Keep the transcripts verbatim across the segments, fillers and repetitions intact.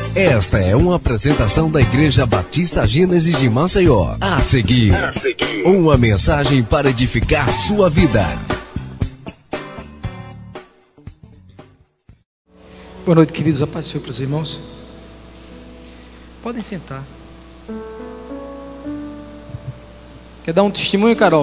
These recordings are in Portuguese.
Esta é uma apresentação da Igreja Batista Gênesis de Maceió. A seguir, a seguir, uma mensagem para edificar sua vida. Boa noite, queridos. A paz do Senhor para os irmãos. Podem sentar. Quer dar um testemunho, Carol?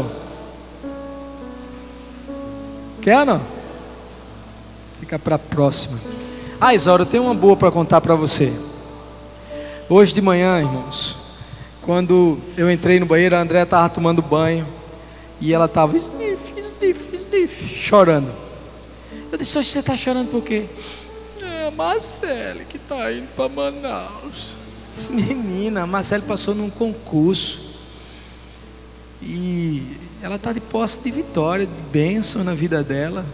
Quer ou não? Fica para a próxima. Ah, Isaura, eu tenho uma boa para contar para você. Hoje de manhã, irmãos, quando eu entrei no banheiro, a Andréa estava tomando banho e ela estava sniff, sniff, sniff, chorando. Eu disse: hoje você está chorando por quê? É a Marcele que está indo para Manaus. Disse: menina, a Marcele passou num concurso e ela está de posse de vitória, de bênção na vida dela.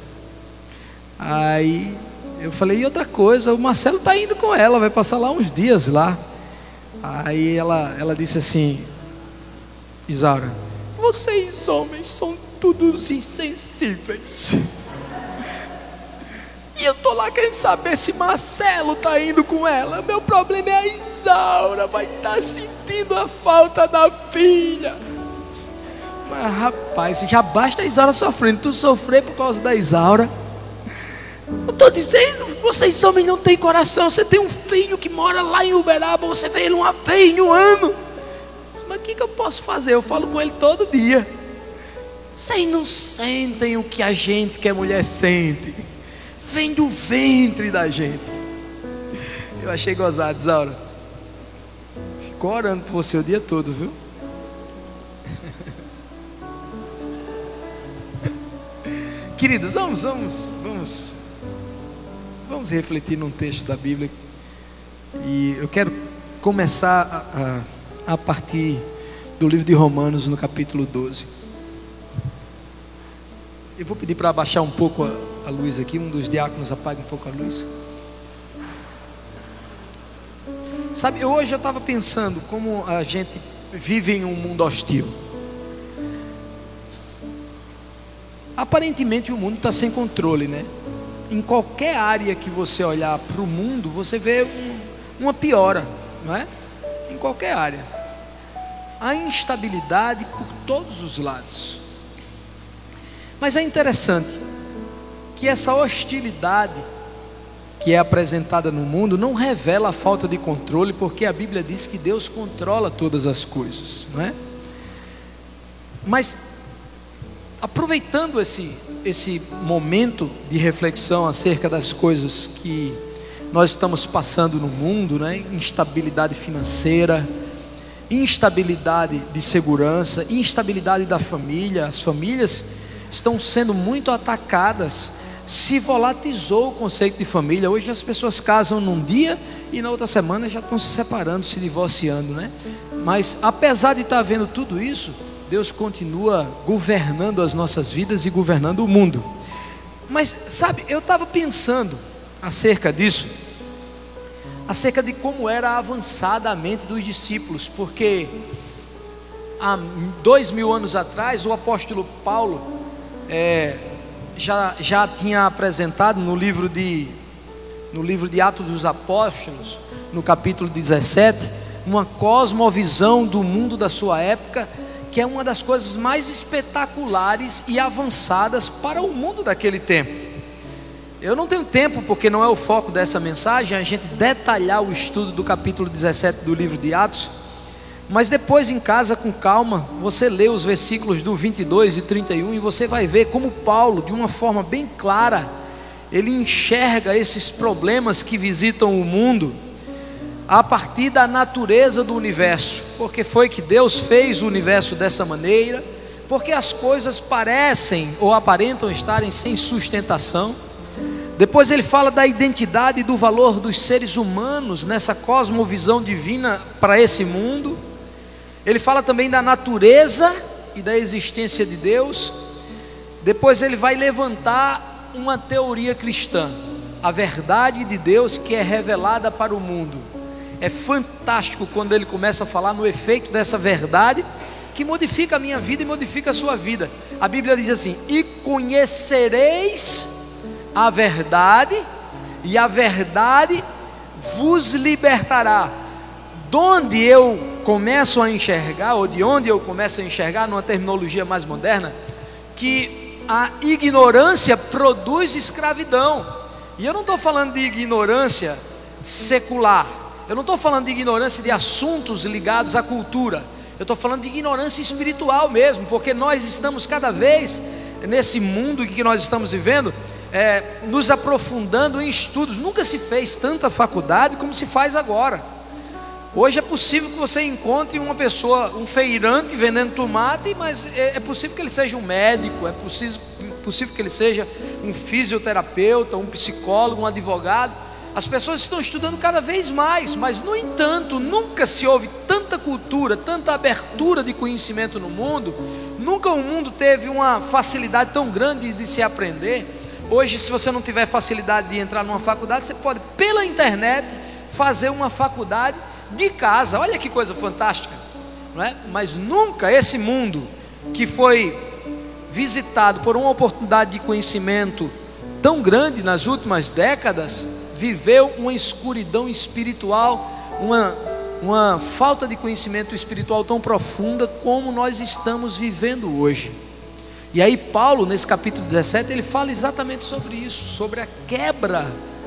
Aí eu falei: e outra coisa, o Marcelo está indo com ela, vai passar lá uns dias lá. Aí ela, ela disse assim: Isaura, vocês homens são todos insensíveis. E eu tô lá querendo saber se Marcelo está indo com ela. Meu problema é a Isaura, vai estar sentindo a falta da filha. Mas rapaz, já basta a Isaura sofrendo, tu sofrer por causa da Isaura. Eu estou dizendo, vocês homens não têm coração. Você tem um filho que mora lá em Uberaba, você vê ele uma vez no ano. Mas o que, que eu posso fazer? Eu falo com ele todo dia. Vocês não sentem o que a gente, que é mulher, sente. Vem do ventre da gente. Eu achei gozado, Isaura. Ficou orando por você o dia todo, viu? Queridos, vamos, vamos, vamos Vamos refletir num texto da Bíblia. E eu quero começar a, a, a partir do livro de Romanos, no capítulo doze. Eu vou pedir para abaixar um pouco a, a luz aqui. Um dos diáconos apague um pouco a luz. Sabe, hoje eu estava pensando como a gente vive em um mundo hostil. Aparentemente o mundo está sem controle, né? Em qualquer área que você olhar para o mundo, você vê um, uma piora, não é? Em qualquer área. A instabilidade por todos os lados. Mas é interessante que essa hostilidade que é apresentada no mundo não revela a falta de controle, porque a Bíblia diz que Deus controla todas as coisas, não é? Mas aproveitando esse, esse momento de reflexão acerca das coisas que nós estamos passando no mundo, né? Instabilidade financeira, instabilidade de segurança, instabilidade da família. As famílias estão sendo muito atacadas. Se volatilizou o conceito de família. Hoje as pessoas casam num dia e na outra semana já estão se separando, se divorciando, né? Mas apesar de estar vendo tudo isso, Deus continua governando as nossas vidas e governando o mundo. Mas sabe, eu estava pensando acerca disso, acerca de como era avançada a mente dos discípulos, porque há dois mil anos atrás o apóstolo Paulo é, já, já tinha apresentado no livro de, no livro de Atos dos Apóstolos, no capítulo dezessete, uma cosmovisão do mundo da sua época, que é uma das coisas mais espetaculares e avançadas para o mundo daquele tempo. Eu não tenho tempo, porque não é o foco dessa mensagem, a gente detalhar o estudo do capítulo dezessete do livro de Atos, mas depois em casa, com calma, você lê os versículos do vinte e dois e trinta e um e você vai ver como Paulo, de uma forma bem clara, ele enxerga esses problemas que visitam o mundo a partir da natureza do universo, porque foi que Deus fez o universo dessa maneira, porque as coisas parecem ou aparentam estarem sem sustentação. Depois ele fala da identidade e do valor dos seres humanos nessa cosmovisão divina para esse mundo. Ele fala também da natureza e da existência de Deus. Depois ele vai levantar uma teoria cristã, a verdade de Deus que é revelada para o mundo. É fantástico quando ele começa a falar no efeito dessa verdade que modifica a minha vida e modifica a sua vida. A Bíblia diz assim: e conhecereis a verdade, e a verdade vos libertará. De onde eu começo a enxergar, ou de onde eu começo a enxergar, numa terminologia mais moderna, que a ignorância produz escravidão. E eu não estou falando de ignorância secular, eu não estou falando de ignorância de assuntos ligados à cultura, eu estou falando de ignorância espiritual mesmo, porque nós estamos cada vez, nesse mundo que nós estamos vivendo, é, nos aprofundando em estudos. Nunca se fez tanta faculdade como se faz agora. Hoje é possível que você encontre uma pessoa, um feirante vendendo tomate, mas é, é possível que ele seja um médico, é possível, possível que ele seja um fisioterapeuta, um psicólogo, um advogado. As pessoas estão estudando cada vez mais, mas no entanto, nunca se houve tanta cultura, tanta abertura de conhecimento no mundo, nunca o mundo teve uma facilidade tão grande de se aprender. Hoje, se você não tiver facilidade de entrar numa faculdade, você pode, pela internet, fazer uma faculdade de casa. Olha que coisa fantástica, não é? Mas nunca esse mundo que foi visitado por uma oportunidade de conhecimento tão grande nas últimas décadas, viveu uma escuridão espiritual, uma, uma falta de conhecimento espiritual tão profunda como nós estamos vivendo hoje. E aí Paulo, nesse capítulo dezessete, ele fala exatamente sobre isso, sobre a quebra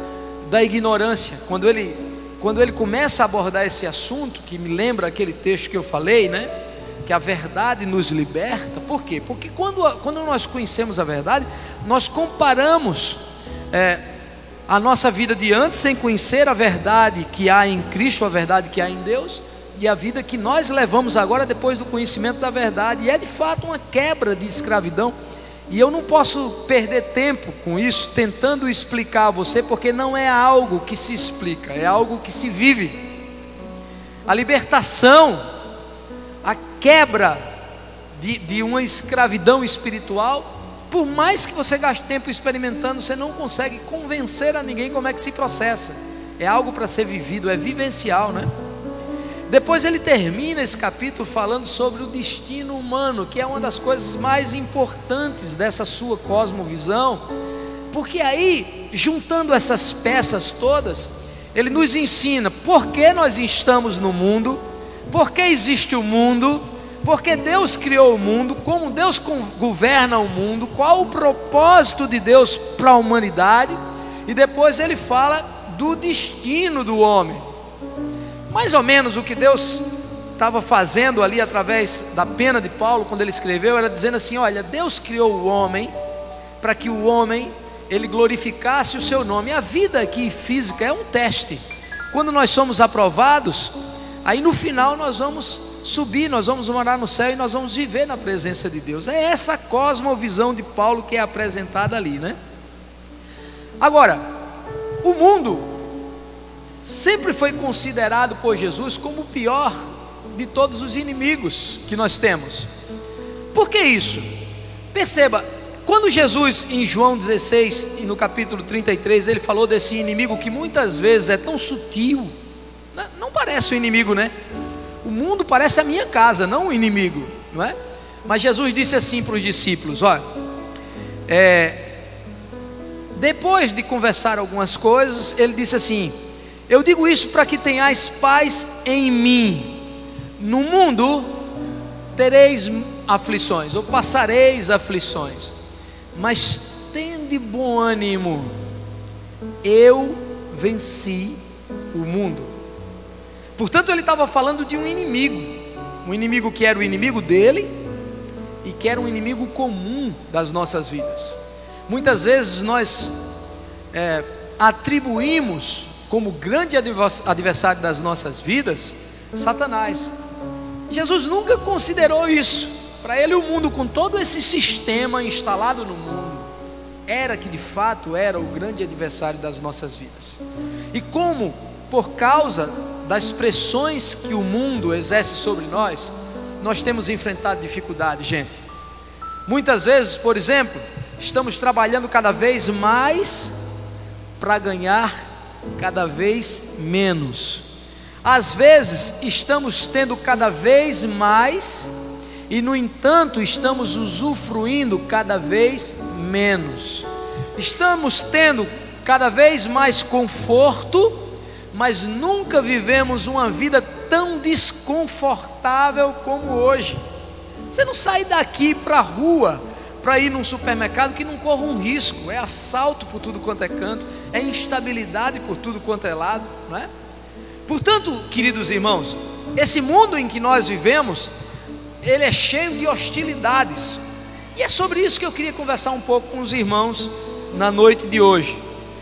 da ignorância. Quando ele, quando ele começa a abordar esse assunto, que me lembra aquele texto que eu falei, né? Que a verdade nos liberta. Por quê? Porque quando, quando nós conhecemos a verdade, nós comparamos é, a nossa vida de antes, sem conhecer a verdade que há em Cristo, a verdade que há em Deus, e a vida que nós levamos agora depois do conhecimento da verdade. E é de fato uma quebra de escravidão. E eu não posso perder tempo com isso, tentando explicar a você, porque não é algo que se explica, é algo que se vive. A libertação, a quebra de, de uma escravidão espiritual, por mais que você gaste tempo experimentando, você não consegue convencer a ninguém como é que se processa. É algo para ser vivido, é vivencial, né? Depois ele termina esse capítulo falando sobre o destino humano, que é uma das coisas mais importantes dessa sua cosmovisão, porque aí, juntando essas peças todas, ele nos ensina por que nós estamos no mundo, por que existe o mundo, porque Deus criou o mundo, como Deus governa o mundo, qual o propósito de Deus para a humanidade, e depois ele fala do destino do homem. Mais ou menos o que Deus estava fazendo ali através da pena de Paulo, quando ele escreveu, era dizendo assim: olha, Deus criou o homem para que o homem, ele glorificasse o seu nome. A vida aqui física é um teste. Quando nós somos aprovados, aí no final nós vamos subir, nós vamos morar no céu e nós vamos viver na presença de Deus. É essa cosmovisão de Paulo que é apresentada ali, né? Agora, o mundo sempre foi considerado por Jesus como o pior de todos os inimigos que nós temos. Por que isso? Perceba, quando Jesus em João dezesseis e no capítulo trinta e três, ele falou desse inimigo que muitas vezes é tão sutil, não parece um inimigo, né? O mundo parece a minha casa, não um inimigo, não é? Mas Jesus disse assim para os discípulos: olha, é, depois de conversar algumas coisas, ele disse assim: eu digo isso para que tenhais paz em mim. No mundo tereis aflições, ou passareis aflições, mas tende bom ânimo, eu venci o mundo. Portanto, ele estava falando de um inimigo, um inimigo que era o inimigo dele e que era um inimigo comum das nossas vidas. Muitas vezes nós é, atribuímos como grande adversário das nossas vidas Satanás. Jesus nunca considerou isso. Para ele, o mundo, com todo esse sistema instalado no mundo, era que de fato era o grande adversário das nossas vidas. E como, por causa das pressões que o mundo exerce sobre nós, nós temos enfrentado dificuldades, gente. Muitas vezes, por exemplo, estamos trabalhando cada vez mais para ganhar cada vez menos. Às vezes estamos tendo cada vez mais e, no entanto, estamos usufruindo cada vez menos. Estamos tendo cada vez mais conforto, mas nunca vivemos uma vida tão desconfortável como hoje. Você não sai daqui para a rua para ir num supermercado que não corra um risco. É assalto por tudo quanto é canto, é instabilidade por tudo quanto é lado, não é? Portanto, queridos irmãos, esse mundo em que nós vivemos, ele é cheio de hostilidades, e é sobre isso que eu queria conversar um pouco com os irmãos na noite de hoje,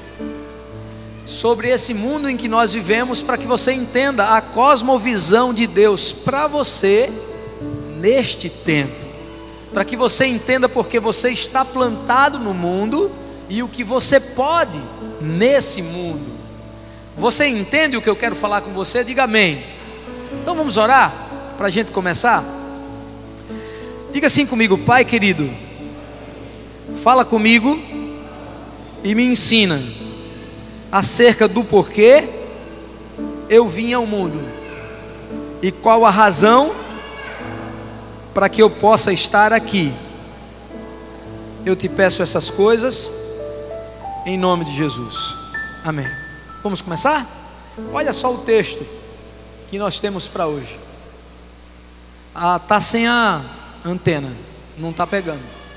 sobre esse mundo em que nós vivemos, para que você entenda a cosmovisão de Deus para você neste tempo, para que você entenda porque você está plantado no mundo e o que você pode nesse mundo. Você entende o que eu quero falar com você? Diga amém. Então vamos orar para a gente começar? Diga assim comigo: Pai querido, fala comigo e me ensina acerca do porquê eu vim ao mundo e qual a razão para que eu possa estar aqui. Eu te peço essas coisas em nome de Jesus, amém. Vamos começar? Olha só o texto que nós temos para hoje. Ah, tá sem a antena, não está pegando.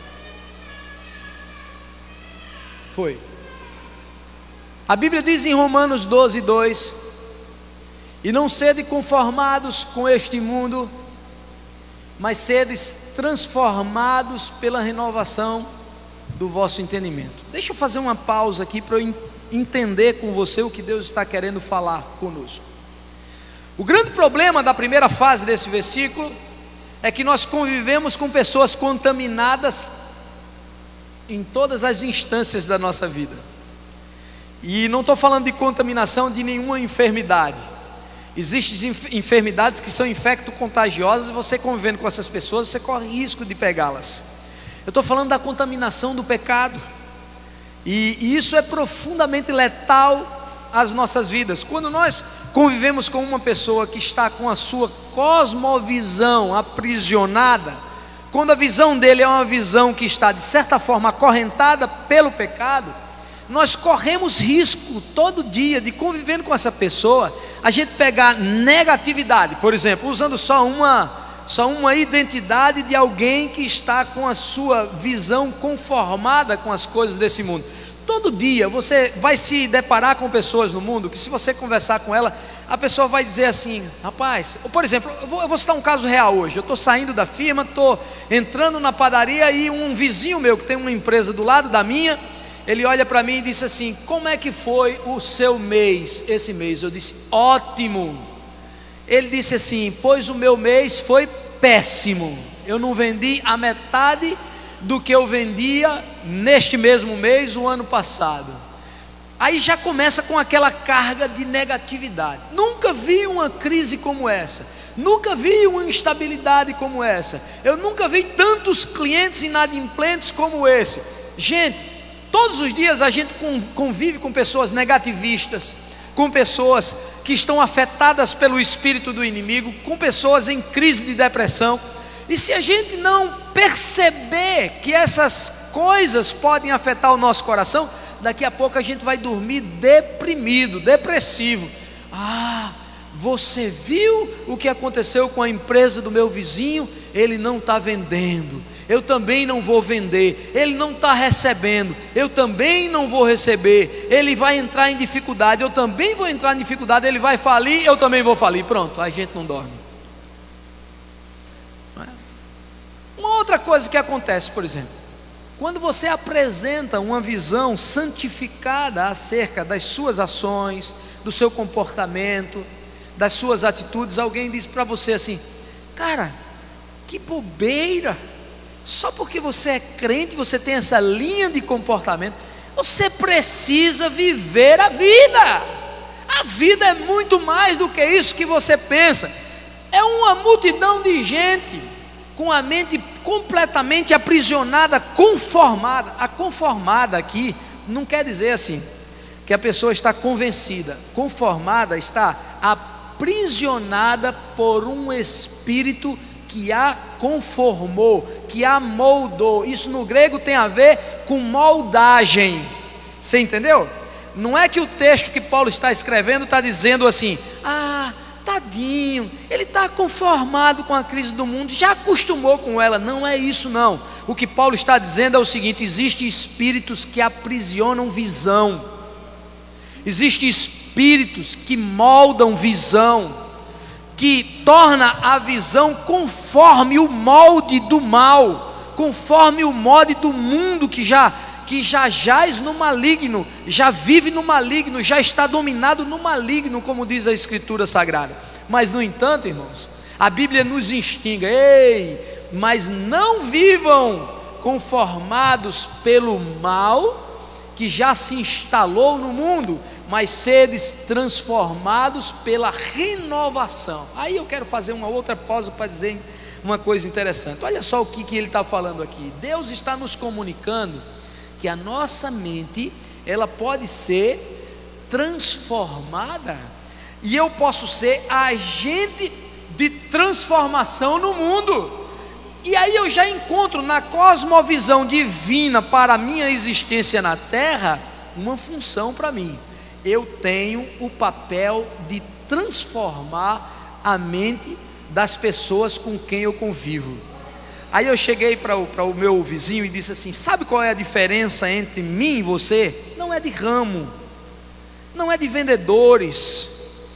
Foi. A Bíblia diz em Romanos doze, dois: e não sede conformados com este mundo, mas sedes transformados pela renovação do vosso entendimento. Deixa eu fazer uma pausa aqui para eu entender com você o que Deus está querendo falar conosco. O grande problema da primeira fase desse versículo é que nós convivemos com pessoas contaminadas em todas as instâncias da nossa vida. E não estou falando de contaminação de nenhuma enfermidade. Existem enfermidades que são infecto-contagiosas, e você convivendo com essas pessoas, você corre risco de pegá-las. Eu estou falando da contaminação do pecado, e, e isso é profundamente letal às nossas vidas. Quando nós convivemos com uma pessoa que está com a sua cosmovisão aprisionada, quando a visão dele é uma visão que está de certa forma acorrentada pelo pecado, nós corremos risco todo dia de, convivendo com essa pessoa, a gente pegar negatividade. Por exemplo, usando só uma, só uma identidade de alguém que está com a sua visão conformada com as coisas desse mundo. Todo dia você vai se deparar com pessoas no mundo que, se você conversar com ela, a pessoa vai dizer assim: rapaz, por exemplo, eu vou, eu vou citar um caso real hoje. Eu estou saindo da firma, estou entrando na padaria, e um vizinho meu que tem uma empresa do lado da minha, ele olha para mim e disse assim: como é que foi o seu mês, esse mês? Eu disse: ótimo. Ele disse assim: pois o meu mês foi péssimo, eu não vendi a metade do que eu vendia neste mesmo mês o ano passado. Aí já começa com aquela carga de negatividade. Nunca vi uma crise como essa, nunca vi uma instabilidade como essa, eu nunca vi tantos clientes inadimplentes como esse. Gente, todos os dias a gente convive com pessoas negativistas, com pessoas que estão afetadas pelo espírito do inimigo, com pessoas em crise de depressão. E se a gente não perceber que essas coisas podem afetar o nosso coração, daqui a pouco a gente vai dormir deprimido, depressivo. Ah, você viu o que aconteceu com a empresa do meu vizinho? Ele não está vendendo, eu também não vou vender. Ele não está recebendo, eu também não vou receber. Ele vai entrar em dificuldade, eu também vou entrar em dificuldade. Ele vai falir, eu também vou falir. Pronto, a gente não dorme. Uma outra coisa que acontece, por exemplo, quando você apresenta uma visão santificada acerca das suas ações, do seu comportamento, das suas atitudes, alguém diz para você assim: cara, que bobeira, só porque você é crente, você tem essa linha de comportamento. Você precisa viver a vida. A vida é muito mais do que isso que você pensa. É uma multidão de gente com a mente completamente aprisionada, conformada. A conformada aqui não quer dizer assim que a pessoa está convencida. Conformada está aprisionada por um espírito que a conformou, que a moldou. Isso no grego tem a ver com moldagem. Você entendeu? Não é que o texto que Paulo está escrevendo está dizendo assim: ah, tadinho, ele está conformado com a crise do mundo, já acostumou com ela. Não é isso não. O que Paulo está dizendo é o seguinte: existem espíritos que aprisionam visão, existem espíritos que moldam visão, que torna a visão conforme o molde do mal, conforme o molde do mundo que já, que já jaz no maligno, já vive no maligno, já está dominado no maligno, como diz a Escritura Sagrada. Mas no entanto, irmãos, a Bíblia nos instiga: ei, mas não vivam conformados pelo mal que já se instalou no mundo, mas seres transformados pela renovação. Aí eu quero fazer uma outra pausa para dizer uma coisa interessante. Olha só o que, que ele está falando aqui. Deus está nos comunicando que a nossa mente, ela pode ser transformada, e eu posso ser agente de transformação no mundo. E aí eu já encontro na cosmovisão divina para a minha existência na terra uma função para mim. Eu tenho o papel de transformar a mente das pessoas com quem eu convivo. Aí eu cheguei para o, para o meu vizinho e disse assim: sabe qual é a diferença entre mim e você? Não é de ramo, não é de vendedores,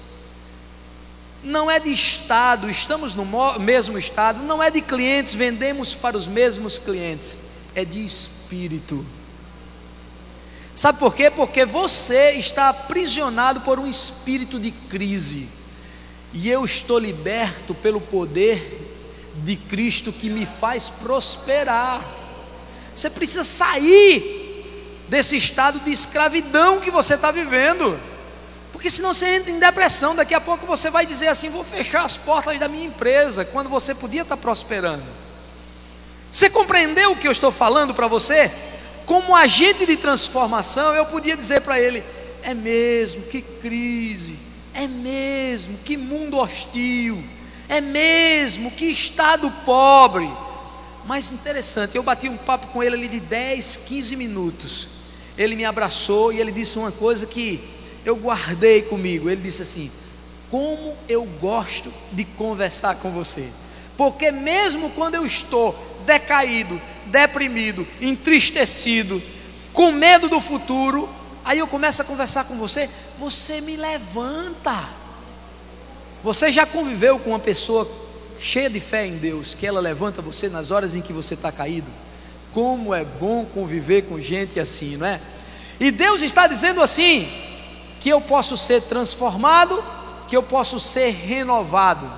não é de estado, estamos no mesmo estado, não é de clientes, vendemos para os mesmos clientes, é de espírito. Sabe por quê? Porque você está aprisionado por um espírito de crise, e eu estou liberto pelo poder de Cristo que me faz prosperar. Você precisa sair desse estado de escravidão que você está vivendo, porque senão você entra em depressão. Daqui a pouco você vai dizer assim: vou fechar as portas da minha empresa, quando você podia estar prosperando. Você compreendeu o que eu estou falando para você? Como agente de transformação, eu podia dizer para ele: é mesmo, que crise, é mesmo, que mundo hostil, é mesmo, que estado pobre. Mas interessante, eu bati um papo com ele ali de dez, quinze minutos. Ele me abraçou e ele disse uma coisa que eu guardei comigo. Ele disse assim: como eu gosto de conversar com você, porque mesmo quando eu estou decaído, deprimido, entristecido, com medo do futuro, aí eu começo a conversar com você, você me levanta. Você já conviveu com uma pessoa cheia de fé em Deus, que ela levanta você nas horas em que você está caído? Como é bom conviver com gente assim, não é? E Deus está dizendo assim: que eu posso ser transformado, que eu posso ser renovado.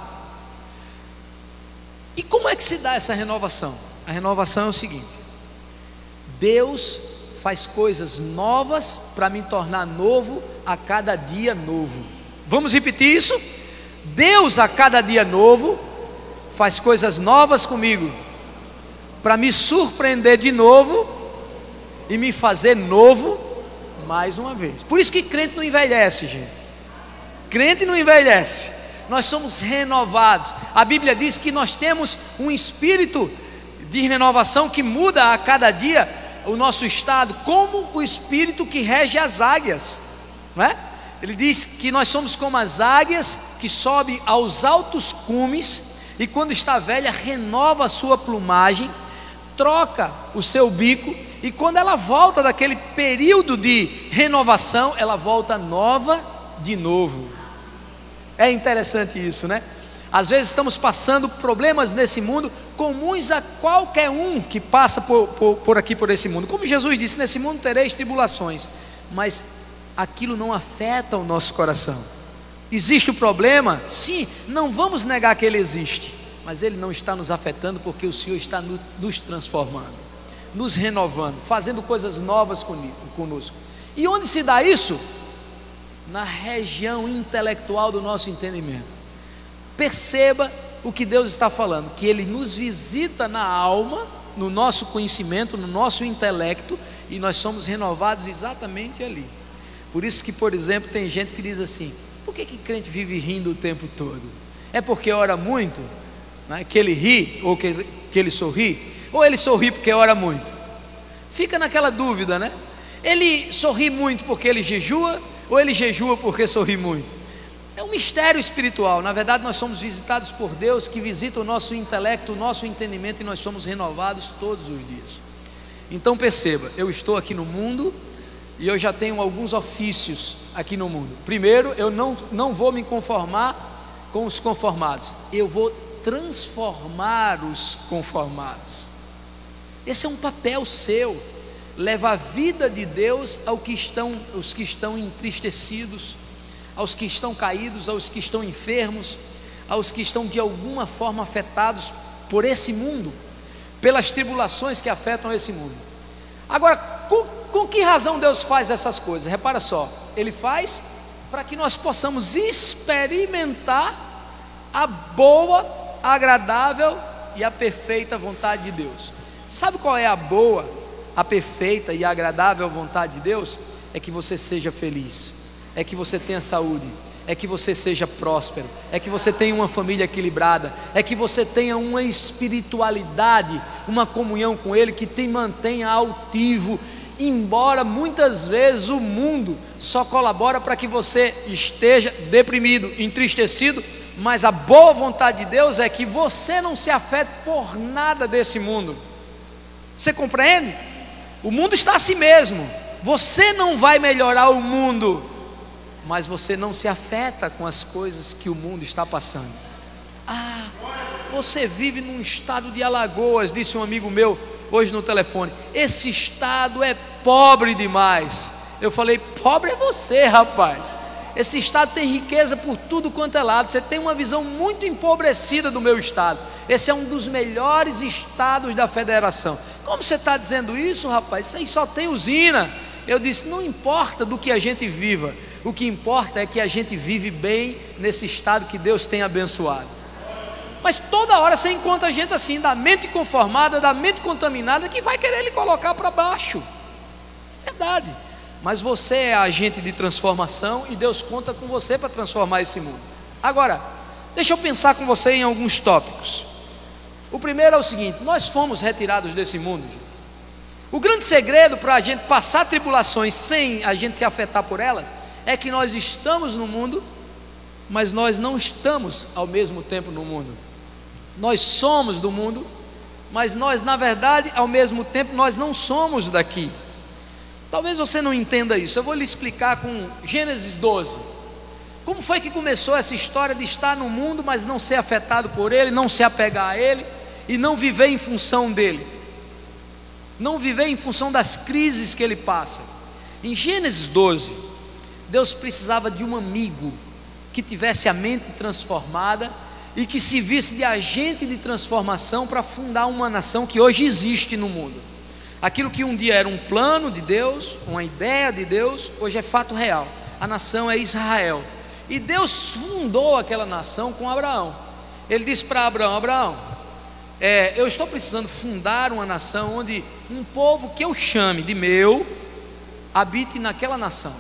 E como é que se dá essa renovação? A renovação é o seguinte: Deus faz coisas novas para me tornar novo a cada dia novo. Vamos repetir isso? Deus a cada dia novo faz coisas novas comigo para me surpreender de novo e me fazer novo mais uma vez. Por isso que crente não envelhece, gente. Crente não envelhece. Nós somos renovados. A Bíblia diz que nós temos um espírito de renovação que muda a cada dia o nosso estado, como o espírito que rege as águias, não é? Ele diz que nós somos como as águias que sobem aos altos cumes, e quando está velha renova a sua plumagem, troca o seu bico, e quando ela volta daquele período de renovação, ela volta nova de novo. É interessante isso, né? Às vezes estamos passando problemas nesse mundo comuns a qualquer um que passa por, por, por aqui, por esse mundo. Como Jesus disse: nesse mundo tereis tribulações, mas aquilo não afeta o nosso coração. Existe o problema? Sim, não vamos negar que ele existe, mas ele não está nos afetando, porque o Senhor está no, nos transformando, nos renovando, fazendo coisas novas conosco. E onde se dá isso? Na região intelectual do nosso entendimento. Perceba o que Deus está falando, que Ele nos visita na alma, no nosso conhecimento, no nosso intelecto, e nós somos renovados exatamente ali. Por isso que, por exemplo, tem gente que diz assim: por que que crente vive rindo o tempo todo? É porque ora muito, né, que ele ri, ou que ele, que ele sorri? Ou ele sorri porque ora muito? Fica naquela dúvida, né? Ele sorri muito porque ele jejua, ou ele jejua porque sorri muito? É um mistério espiritual. Na verdade, nós somos visitados por Deus, que visita o nosso intelecto, o nosso entendimento, e nós somos renovados todos os dias. Então perceba, eu estou aqui no mundo e eu já tenho alguns ofícios aqui no mundo. Primeiro, eu não, não vou me conformar com os conformados, eu vou transformar os conformados. Esse é um papel seu, levar a vida de Deus ao que estão, aos que estão entristecidos, aos que estão caídos, aos que estão enfermos, aos que estão de alguma forma afetados por esse mundo, pelas tribulações que afetam esse mundo. Agora, com, com que razão Deus faz essas coisas? Repara só, Ele faz para que nós possamos experimentar a boa, agradável e a perfeita vontade de Deus. Sabe qual é a boa, a perfeita e a agradável vontade de Deus? É que você seja feliz, é que você tenha saúde, é que você seja próspero, é que você tenha uma família equilibrada, é que você tenha uma espiritualidade, uma comunhão com Ele que te mantenha altivo, embora muitas vezes o mundo só colabora para que você esteja deprimido, entristecido, mas a boa vontade de Deus é que você não se afete por nada desse mundo. Você compreende? O mundo está assim mesmo, você não vai melhorar o mundo, mas você não se afeta com as coisas que o mundo está passando. Ah, você vive num estado de Alagoas, disse um amigo meu hoje no telefone, esse estado é pobre demais. Eu falei, pobre é você, rapaz. Esse estado tem riqueza por tudo quanto é lado. Você tem uma visão muito empobrecida do meu estado. Esse é um dos melhores estados da federação. Como você está dizendo isso, rapaz? Isso aí só tem usina. Eu disse, não importa do que a gente viva, o que importa é que a gente vive bem nesse estado que Deus tem abençoado. Mas toda hora você encontra gente assim, da mente conformada, da mente contaminada, que vai querer lhe colocar para baixo. Verdade. Mas você é agente de transformação e Deus conta com você para transformar esse mundo. Agora, deixa eu pensar com você em alguns tópicos. O primeiro é o seguinte: nós fomos retirados desse mundo, gente. O grande segredo para a gente passar tribulações sem a gente se afetar por elas é que nós estamos no mundo, mas nós não estamos ao mesmo tempo no mundo. Nós somos do mundo, mas nós, na verdade, ao mesmo tempo, nós não somos daqui. Talvez você não entenda isso. Eu vou lhe explicar com Gênesis doze. Como foi que começou essa história de estar no mundo, mas não ser afetado por ele, não se apegar a ele e não viver em função dele, não viver em função das crises que ele passa. Em Gênesis doze, Deus precisava de um amigo que tivesse a mente transformada e que se visse de agente de transformação para fundar uma nação que hoje existe no mundo. Aquilo que um dia era um plano de Deus, uma ideia de Deus, hoje é fato real. A nação é Israel. E Deus fundou aquela nação com Abraão. Ele disse para Abraão: Abraão, é, eu estou precisando fundar uma nação onde um povo que eu chame de meu habite naquela nação.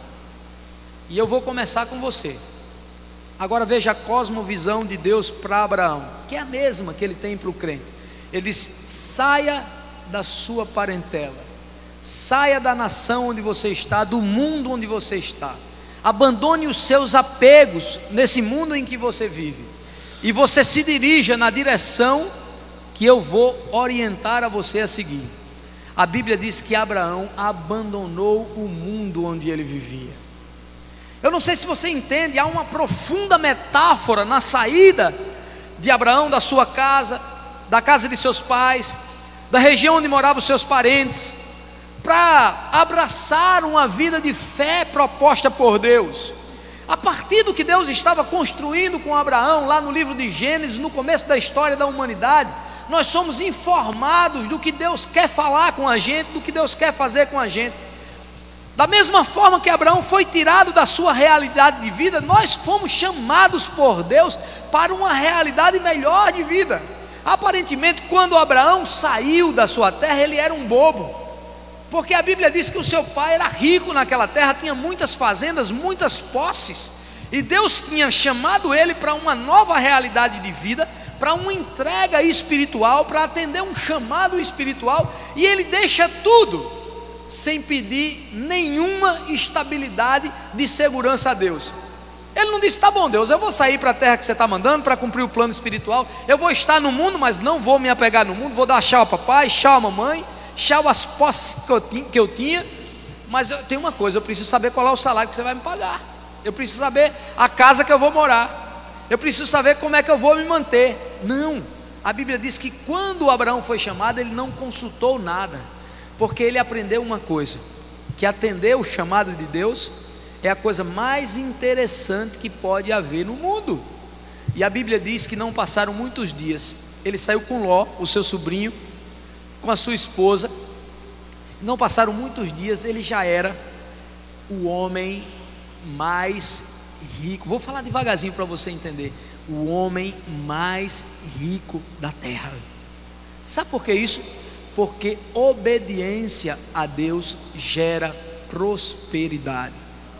E eu vou começar com você. Agora veja a cosmovisão de Deus para Abraão, que é a mesma que ele tem para o crente. Ele diz: saia da sua parentela, saia da nação onde você está, do mundo onde você está, abandone os seus apegos nesse mundo em que você vive, e você se dirija na direção que eu vou orientar a você a seguir. A Bíblia diz que Abraão abandonou o mundo onde ele vivia. Eu não sei se você entende, há uma profunda metáfora na saída de Abraão da sua casa, da casa de seus pais, da região onde moravam os seus parentes, para abraçar uma vida de fé proposta por Deus. A partir do que Deus estava construindo com Abraão, lá no livro de Gênesis, no começo da história da humanidade, nós somos informados do que Deus quer falar com a gente, do que Deus quer fazer com a gente. Da mesma forma que Abraão foi tirado da sua realidade de vida, nós fomos chamados por Deus para uma realidade melhor de vida. Aparentemente, quando Abraão saiu da sua terra, ele era um bobo, porque a Bíblia diz que o seu pai era rico naquela terra, tinha muitas fazendas, muitas posses, e Deus tinha chamado ele para uma nova realidade de vida, para uma entrega espiritual, para atender um chamado espiritual, e ele deixa tudo sem pedir nenhuma estabilidade de segurança a Deus. Ele não disse: tá bom, Deus, eu vou sair para a terra que você está mandando para cumprir o plano espiritual, eu vou estar no mundo, mas não vou me apegar no mundo, vou dar tchau ao papai, tchau à mamãe, tchau às posses que eu, tinha, que eu tinha, mas eu tenho uma coisa, eu preciso saber qual é o salário que você vai me pagar, eu preciso saber a casa que eu vou morar, eu preciso saber como é que eu vou me manter. Não, a Bíblia diz que quando Abraão foi chamado, ele não consultou nada, porque ele aprendeu uma coisa, que atender o chamado de Deus é a coisa mais interessante que pode haver no mundo. E a Bíblia diz que não passaram muitos dias, ele saiu com Ló, o seu sobrinho, com a sua esposa. Não passaram muitos dias, ele já era o homem mais rico. Vou falar devagarzinho para você entender. O homem mais rico da terra. Sabe por que isso? Porque obediência a Deus gera prosperidade.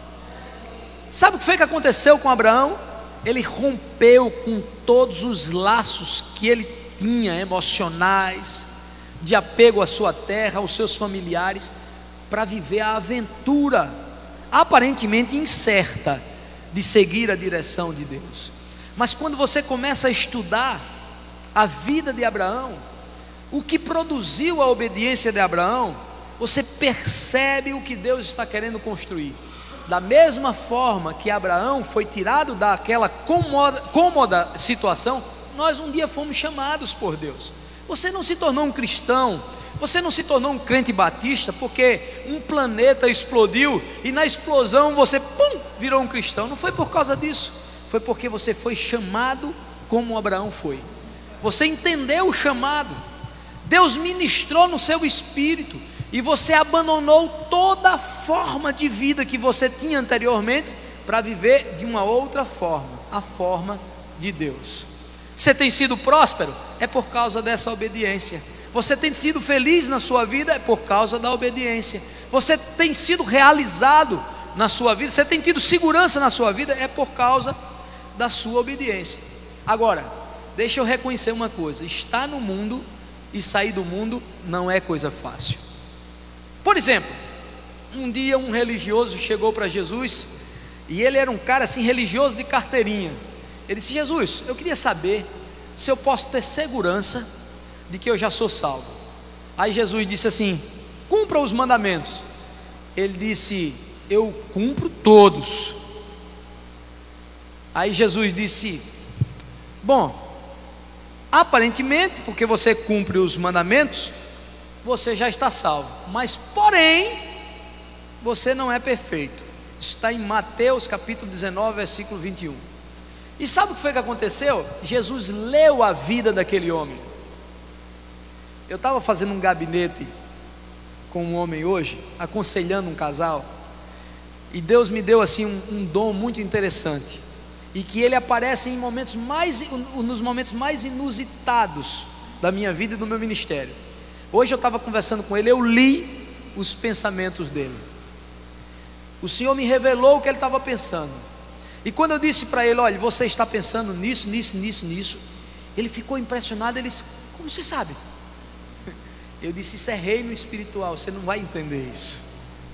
Sabe o que foi que aconteceu com Abraão? Ele rompeu com todos os laços que ele tinha, emocionais, de apego à sua terra, aos seus familiares, para viver a aventura aparentemente incerta de seguir a direção de Deus. Mas quando você começa a estudar a vida de Abraão, o que produziu a obediência de Abraão, você percebe o que Deus está querendo construir. Da mesma forma que Abraão foi tirado daquela cômoda, cômoda situação, nós um dia fomos chamados por Deus. Você não se tornou um cristão, você não se tornou um crente batista porque um planeta explodiu e na explosão você pum, virou um cristão. Não foi por causa disso, foi porque você foi chamado como Abraão foi. Você entendeu o chamado, Deus ministrou no seu espírito e você abandonou toda a forma de vida que você tinha anteriormente para viver de uma outra forma, a forma de Deus. Você tem sido próspero? É por causa dessa obediência. Você tem sido feliz na sua vida? É por causa da obediência. Você tem sido realizado na sua vida? Você tem tido segurança na sua vida? É por causa da sua obediência. Agora, deixa eu reconhecer uma coisa: estar no mundo e sair do mundo não é coisa fácil. Por exemplo, um dia um religioso chegou para Jesus, e ele era um cara assim religioso de carteirinha. Ele disse: Jesus, eu queria saber se eu posso ter segurança de que eu já sou salvo. Aí Jesus disse assim: cumpra os mandamentos. Ele disse: eu cumpro todos. Aí Jesus disse: bom, aparentemente, porque você cumpre os mandamentos, você já está salvo, mas porém, você não é perfeito. Isso está em Mateus capítulo dezenove, versículo vinte e um. E sabe o que foi que aconteceu? Jesus leu a vida daquele homem. Eu estava fazendo um gabinete com um homem hoje, aconselhando um casal, e Deus me deu assim um, um dom muito interessante, e que ele aparece em momentos mais, nos momentos mais inusitados da minha vida e do meu ministério. Hoje eu estava conversando com ele, eu li os pensamentos dele. O Senhor me revelou o que ele estava pensando. E quando eu disse para ele: olha, você está pensando nisso, nisso, nisso, nisso, ele ficou impressionado. Ele disse: como você sabe? Eu disse: isso é reino espiritual, você não vai entender isso.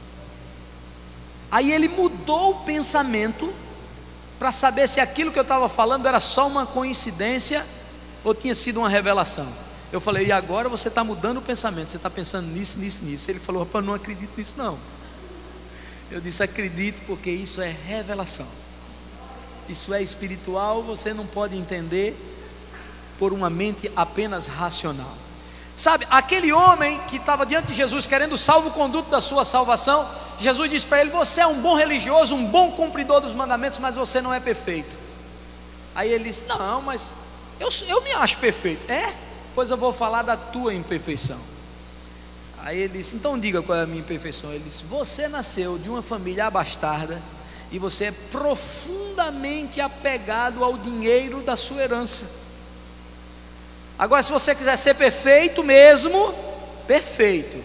Aí ele mudou o pensamento para saber se aquilo que eu estava falando era só uma coincidência ou tinha sido uma revelação. Eu falei: e agora você está mudando o pensamento, você está pensando nisso, nisso, nisso. Ele falou: rapaz, não acredito nisso não. Eu disse: acredito, porque isso é revelação, isso é espiritual, você não pode entender por uma mente apenas racional. Sabe, aquele homem que estava diante de Jesus querendo o salvo-conduto da sua salvação, Jesus disse para ele: você é um bom religioso, um bom cumpridor dos mandamentos, mas você não é perfeito. Aí ele disse: não, mas eu, eu me acho perfeito. É? Pois eu vou falar da tua imperfeição. Aí ele disse: então diga qual é a minha imperfeição. Ele disse: você nasceu de uma família abastarda e você é profundamente apegado ao dinheiro da sua herança. Agora, se você quiser ser perfeito mesmo, perfeito,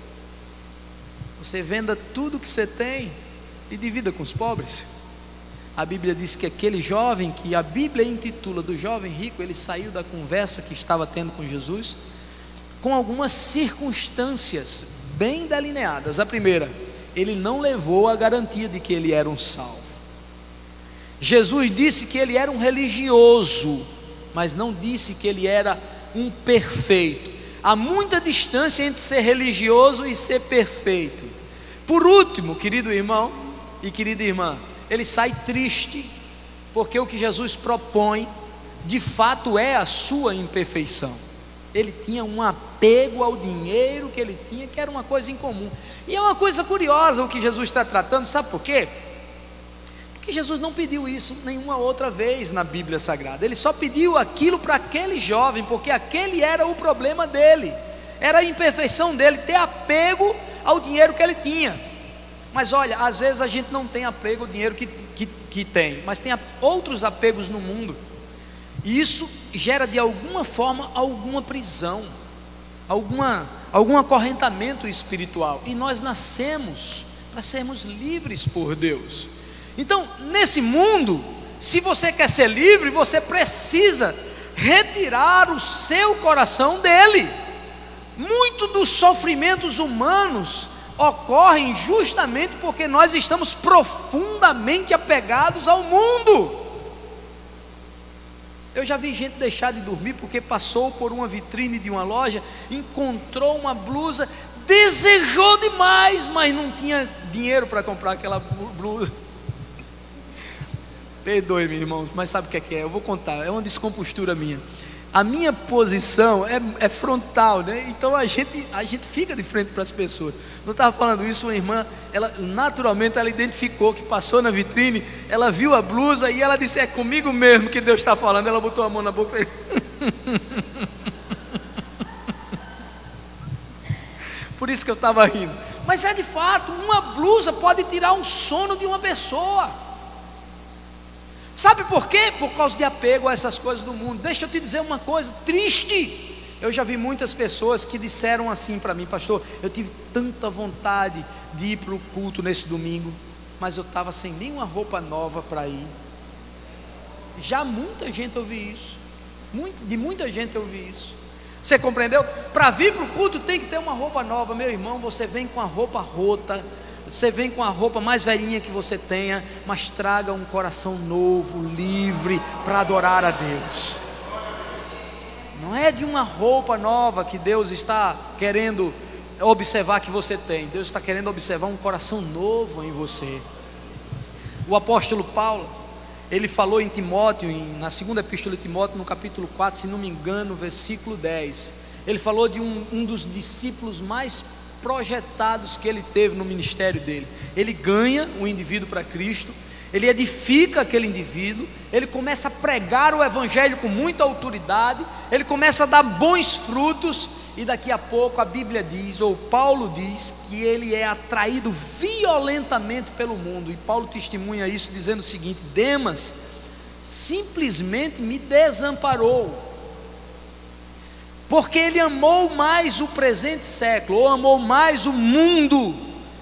você venda tudo que você tem e divida com os pobres. A Bíblia diz que aquele jovem, que a Bíblia intitula do jovem rico, ele saiu da conversa que estava tendo com Jesus com algumas circunstâncias bem delineadas. A primeira, ele não levou a garantia de que ele era um salvo. Jesus disse que ele era um religioso, mas não disse que ele era um perfeito. Há muita distância entre ser religioso e ser perfeito. Por último, querido irmão e querida irmã, ele sai triste, porque o que Jesus propõe, de fato é a sua imperfeição. Ele tinha um apego ao dinheiro que ele tinha, que era uma coisa incomum. E é uma coisa curiosa o que Jesus está tratando, sabe por quê? Porque Jesus não pediu isso nenhuma outra vez na Bíblia Sagrada. Ele só pediu aquilo para aquele jovem, porque aquele era o problema dele, era a imperfeição dele, ter apego ao dinheiro que ele tinha. Mas olha, às vezes a gente não tem apego ao dinheiro que, que, que tem, mas tem outros apegos no mundo, e isso gera de alguma forma alguma prisão, alguma, algum acorrentamento espiritual, e nós nascemos para sermos livres por Deus. Então, nesse mundo, se você quer ser livre, você precisa retirar o seu coração dele. Muito dos sofrimentos humanos ocorrem justamente porque nós estamos profundamente apegados ao mundo. Eu já vi gente deixar de dormir porque passou por uma vitrine de uma loja, encontrou uma blusa, desejou demais, mas não tinha dinheiro para comprar aquela blusa. Perdoe-me, irmãos, mas sabe o que é que é? Eu vou contar, é uma descompostura minha. A minha posição é, é frontal, né? Então a gente, a gente fica de frente para as pessoas. Não estava falando isso, uma irmã, ela naturalmente ela identificou que passou na vitrine, ela viu a blusa e ela disse: é comigo mesmo que Deus está falando. Ela botou a mão na boca e por isso que eu estava rindo. Mas é de fato, uma blusa pode tirar um sono de uma pessoa. Sabe por quê? Por causa de apego a essas coisas do mundo. Deixa eu te dizer uma coisa triste. Eu já vi muitas pessoas que disseram assim para mim: pastor, eu tive tanta vontade de ir para o culto nesse domingo, mas eu estava sem nenhuma roupa nova para ir. Já muita gente ouviu isso. Muito, de muita gente eu ouvi isso. Você compreendeu? Para vir para o culto tem que ter uma roupa nova. Meu irmão, você vem com a roupa rota, você vem com a roupa mais velhinha que você tenha, mas traga um coração novo, livre, para adorar a Deus. Não é de uma roupa nova que Deus está querendo observar que você tem. Deus está querendo observar um coração novo em você. O apóstolo Paulo, ele falou em Timóteo, na segunda epístola de Timóteo, no capítulo quatro, se não me engano, versículo dez. Ele falou de um, um dos discípulos mais projetados que ele teve no ministério dele. Ele ganha o indivíduo para Cristo, ele edifica aquele indivíduo, ele começa a pregar o evangelho com muita autoridade, ele começa a dar bons frutos, e daqui a pouco a Bíblia diz, ou Paulo diz, que ele é atraído violentamente pelo mundo. E Paulo testemunha isso dizendo o seguinte: Demas simplesmente me desamparou, porque ele amou mais o presente século, ou amou mais o mundo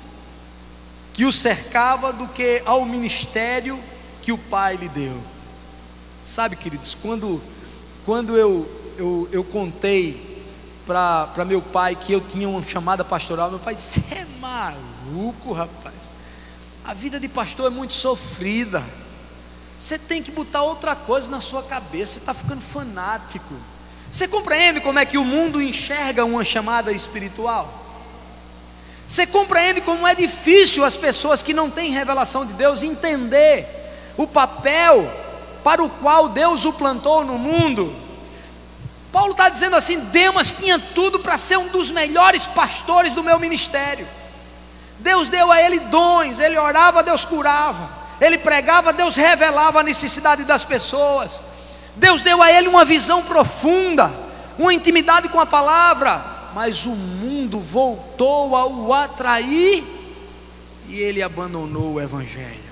que o cercava do que ao ministério que o Pai lhe deu. Sabe, queridos, quando, quando eu, eu, eu contei para meu pai que eu tinha uma chamada pastoral, meu pai disse: você é maluco, rapaz, a vida de pastor é muito sofrida, você tem que botar outra coisa na sua cabeça, você está ficando fanático. Você compreende como é que o mundo enxerga uma chamada espiritual? Você compreende como é difícil as pessoas que não têm revelação de Deus entender o papel para o qual Deus o plantou no mundo? Paulo está dizendo assim: Demas tinha tudo para ser um dos melhores pastores do meu ministério. Deus deu a ele dons, ele orava, Deus curava, ele pregava, Deus revelava a necessidade das pessoas. Deus deu a ele uma visão profunda, uma intimidade com a palavra, mas o mundo voltou a o atrair e ele abandonou o evangelho.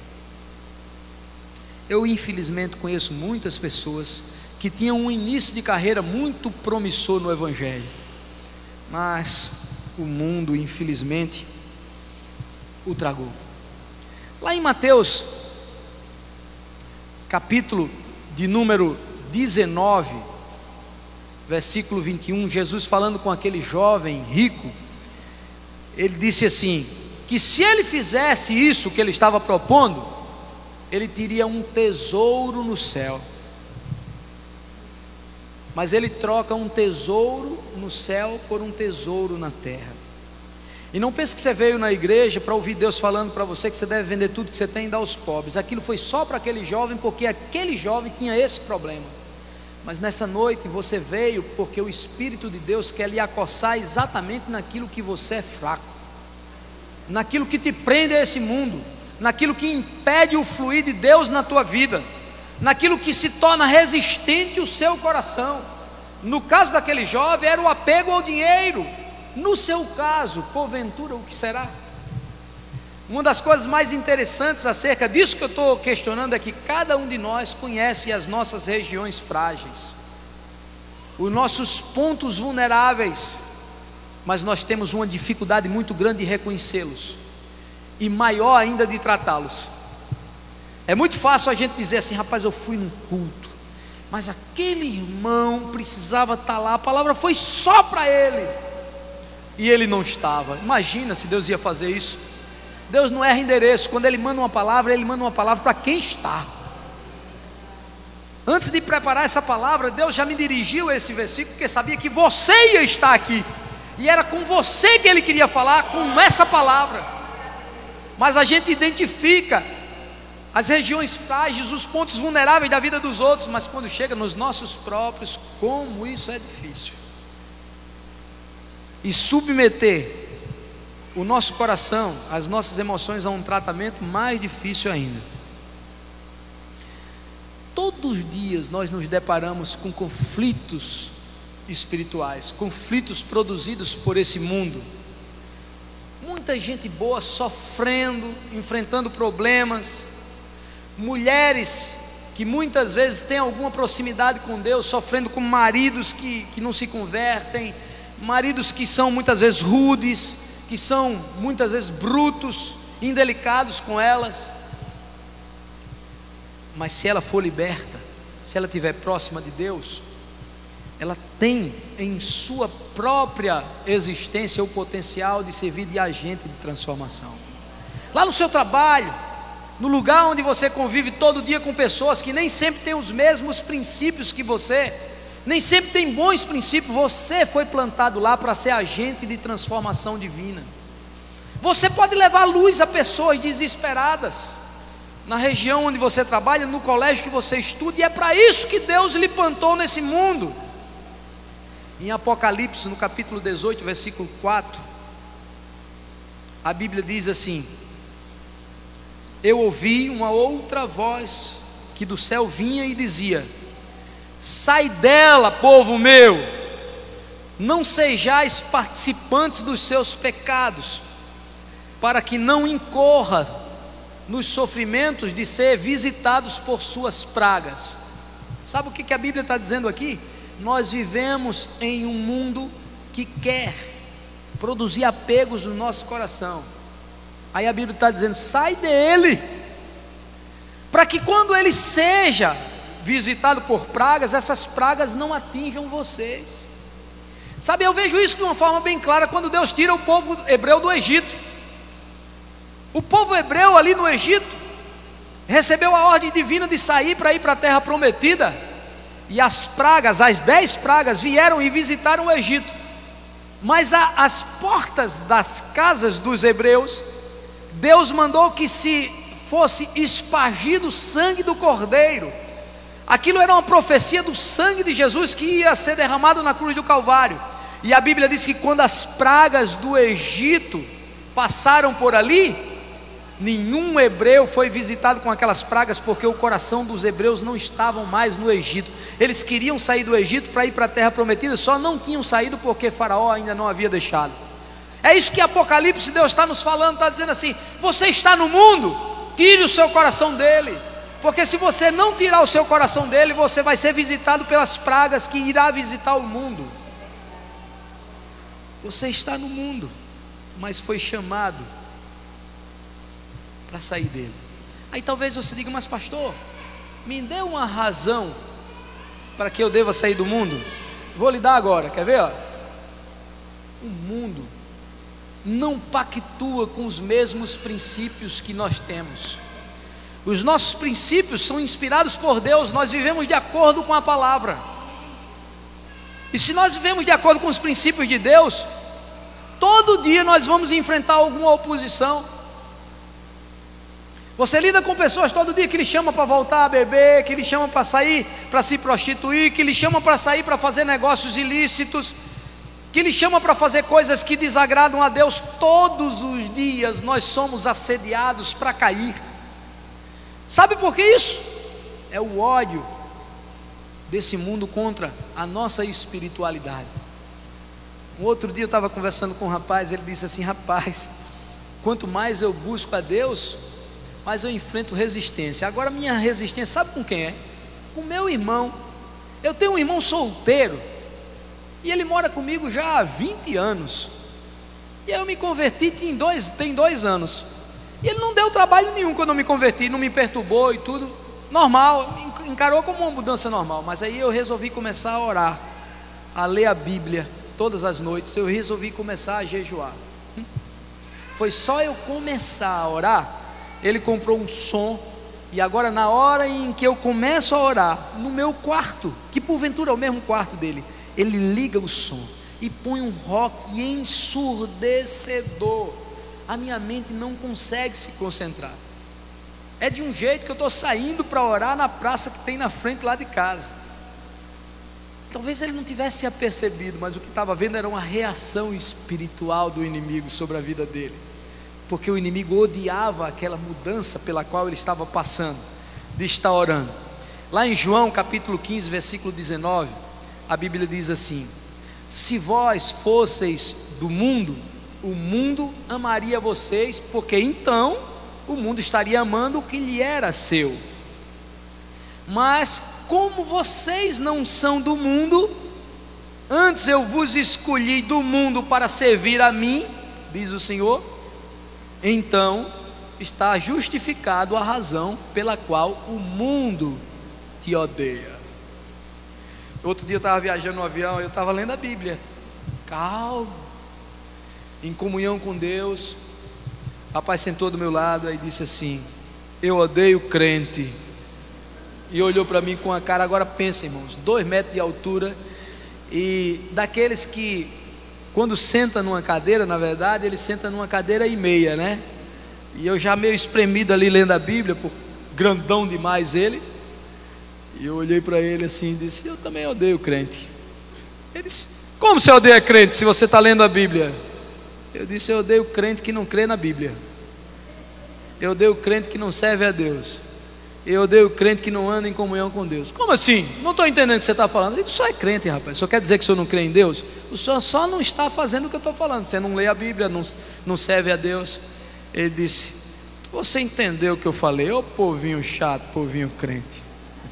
Eu infelizmente conheço muitas pessoas que tinham um início de carreira muito promissor no evangelho, mas o mundo infelizmente o tragou. Lá em Mateus capítulo de número dezenove, versículo vinte e um, Jesus falando com aquele jovem rico, ele disse assim, que se ele fizesse isso que ele estava propondo, ele teria um tesouro no céu. Mas ele troca um tesouro no céu por um tesouro na terra. E não pense que você veio na igreja para ouvir Deus falando para você que você deve vender tudo que você tem e dar aos pobres. Aquilo foi só para aquele jovem, porque aquele jovem tinha esse problema. Mas nessa noite você veio porque o Espírito de Deus quer lhe acossar exatamente naquilo que você é fraco, naquilo que te prende a esse mundo, naquilo que impede o fluir de Deus na tua vida, naquilo que se torna resistente o seu coração. No caso daquele jovem era o apego ao dinheiro. No seu caso, porventura, o que será? Uma das coisas mais interessantes acerca disso que eu estou questionando é que cada um de nós conhece as nossas regiões frágeis, os nossos pontos vulneráveis, mas nós temos uma dificuldade muito grande de reconhecê-los, e maior ainda de tratá-los. É muito fácil a gente dizer assim, rapaz, eu fui num culto, mas aquele irmão precisava estar lá, a palavra foi só para ele, e ele não estava. Imagina se Deus ia fazer isso. Deus não erra endereço. Quando Ele manda uma palavra, Ele manda uma palavra para quem está. Antes de preparar essa palavra, Deus já me dirigiu a esse versículo, porque sabia que você ia estar aqui, e era com você que Ele queria falar, com essa palavra. Mas a gente identifica as regiões frágeis, os pontos vulneráveis da vida dos outros, mas quando chega nos nossos próprios, como isso é difícil. E submeter o nosso coração, as nossas emoções a um tratamento mais difícil ainda. Todos os dias nós nos deparamos com conflitos espirituais, conflitos produzidos por esse mundo. Muita gente boa sofrendo, enfrentando problemas, mulheres que muitas vezes têm alguma proximidade com Deus, sofrendo com maridos que, que não se convertem, maridos que são muitas vezes rudes, que são muitas vezes brutos, indelicados com elas. Mas se ela for liberta, se ela estiver próxima de Deus, ela tem em sua própria existência o potencial de servir de agente de transformação. Lá no seu trabalho, no lugar onde você convive todo dia com pessoas que nem sempre têm os mesmos princípios que você, nem sempre tem bons princípios, você foi plantado lá para ser agente de transformação divina. Você pode levar luz a pessoas desesperadas, na região onde você trabalha, no colégio que você estuda, e é para isso que Deus lhe plantou nesse mundo. Em Apocalipse, no capítulo dezoito, versículo quatro, a Bíblia diz assim: eu ouvi uma outra voz que do céu vinha e dizia: sai dela, povo meu, não sejais participantes dos seus pecados, para que não incorra nos sofrimentos de ser visitados por suas pragas. Sabe o que a Bíblia está dizendo aqui? Nós vivemos em um mundo que quer produzir apegos no nosso coração. Aí a Bíblia está dizendo: sai dele, para que quando ele seja visitado por pragas, essas pragas não atinjam vocês. Sabe, eu vejo isso de uma forma bem clara quando Deus tira o povo hebreu do Egito. O povo hebreu ali no Egito recebeu a ordem divina de sair para ir para a terra prometida, e as pragas, as dez pragas vieram e visitaram o Egito. Mas a, as portas das casas dos hebreus, Deus mandou que se fosse espargido o sangue do cordeiro. Aquilo era uma profecia do sangue de Jesus que ia ser derramado na cruz do Calvário. E a Bíblia diz que quando as pragas do Egito passaram por ali, nenhum hebreu foi visitado com aquelas pragas, porque o coração dos hebreus não estavam mais no Egito. Eles queriam sair do Egito para ir para a terra prometida, só não tinham saído porque Faraó ainda não havia deixado. É isso que Apocalipse, Deus está nos falando, está dizendo assim: você está no mundo, tire o seu coração dele, porque se você não tirar o seu coração dele, você vai ser visitado pelas pragas que irá visitar o mundo. Você está no mundo, mas foi chamado para sair dele. Aí talvez você diga: mas pastor, me dê uma razão para que eu deva sair do mundo. Vou lhe dar agora, quer ver? Ó? O mundo não pactua com os mesmos princípios que nós temos. Os nossos princípios são inspirados por Deus, nós vivemos de acordo com a palavra. E se nós vivemos de acordo com os princípios de Deus, todo dia nós vamos enfrentar alguma oposição. Você lida com pessoas todo dia que lhe chamam para voltar a beber, que lhe chamam para sair, para se prostituir, que lhe chamam para sair para fazer negócios ilícitos, que lhe chamam para fazer coisas que desagradam a Deus. Todos os dias nós somos assediados para cair. Sabe por que isso? É o ódio desse mundo contra a nossa espiritualidade. Um outro dia eu estava conversando com um rapaz, ele disse assim: rapaz, quanto mais eu busco a Deus, mais eu enfrento resistência. Agora minha resistência, sabe com quem é? Com meu irmão. Eu tenho um irmão solteiro, e ele mora comigo já há vinte anos, e eu me converti tem dois, tem dois anos, e ele não deu trabalho nenhum quando eu me converti, não me perturbou e tudo, normal, encarou como uma mudança normal. Mas aí eu resolvi começar a orar, a ler a Bíblia todas as noites, eu resolvi começar a jejuar. Foi só eu começar a orar, ele comprou um som, e agora na hora em que eu começo a orar, no meu quarto, que porventura é o mesmo quarto dele, ele liga o som e põe um rock ensurdecedor. A minha mente não consegue se concentrar. É de um jeito que eu estou saindo para orar na praça que tem na frente lá de casa. Talvez ele não tivesse se apercebido, mas o que estava vendo era uma reação espiritual do inimigo sobre a vida dele, porque o inimigo odiava aquela mudança pela qual ele estava passando, de estar orando. Lá em João capítulo quinze, versículo dezenove, a Bíblia diz assim: se vós fosseis do mundo, o mundo amaria vocês, porque então o mundo estaria amando o que lhe era seu. Mas como vocês não são do mundo, antes eu vos escolhi do mundo para servir a mim, diz o Senhor, então está justificado a razão pela qual o mundo te odeia. Outro dia eu estava viajando no avião, eu estava lendo a Bíblia, calmo, em comunhão com Deus. O rapaz sentou do meu lado e disse assim: eu odeio crente. E olhou para mim com a cara, agora pensa, irmãos, dois metros de altura, e daqueles que quando senta numa cadeira, na verdade ele senta numa cadeira e meia, né? E eu já meio espremido ali lendo a Bíblia, por grandão demais ele. E eu olhei para ele assim e disse: eu também odeio crente. Ele disse: como você odeia crente se você está lendo a Bíblia? Eu disse: eu odeio crente que não crê na Bíblia. Eu odeio crente que não serve a Deus. Eu odeio crente que não anda em comunhão com Deus. Como assim? Não estou entendendo o que você está falando. Eu digo: só é crente, rapaz. Só quer dizer que o senhor não crê em Deus? O senhor só não está fazendo o que eu estou falando. Você não lê a Bíblia, não, não serve a Deus. Ele disse: você entendeu o que eu falei? Ô povinho chato, povinho crente.